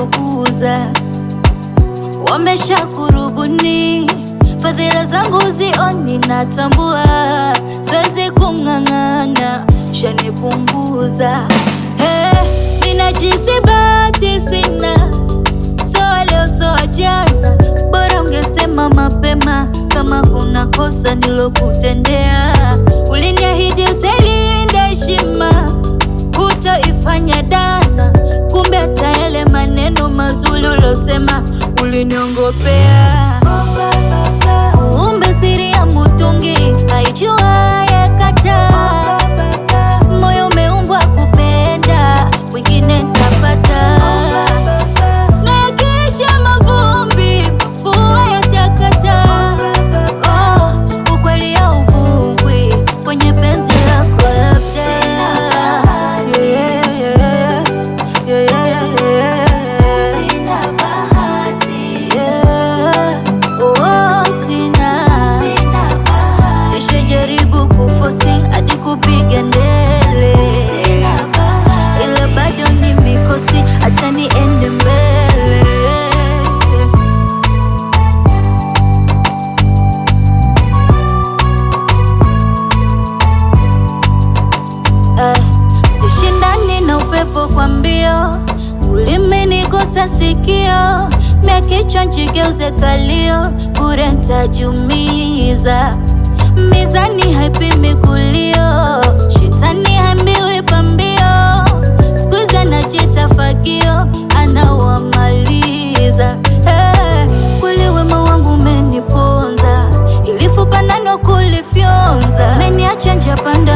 wanaokuza wamesha kurubuni, fadhila zangu zioni natambua, siwezi kung'ang'ana, shanipunguza. Ninajisi bahati sina, so leo so jana, bora ungesema mapema kama kuna kosa nilokutendea. Uliniahidi utailinda heshima, hutoifanya dana, kumbe hata yale maneno mazuri ulosema uliniongopea. Kumbe siri ya mutungi haijuaye kataa, moyo umeumbwa kupenda, wengine nitapata. Nakesha mavumbi, mvua yatakata. Ukweli hauvungwi kwenye penzi lako labda. Sina bahati. Sina bahati. Nishajaribu kufosi hadi kupiga ndele, ila bado ni mikosi, acha niende mbele. Sishindani na upepo kwa mbio, ulimenigusa sikio, mia kichwa njigeuze kalio, bure ntajumiza. Mizani haipimi kulio, shetani haambiwi pambio, siku hizi anajita fagio, anawamaliza. Kweli wema wangu umeniponza, ilifupa nano kulifyonza, umeniacha njia panda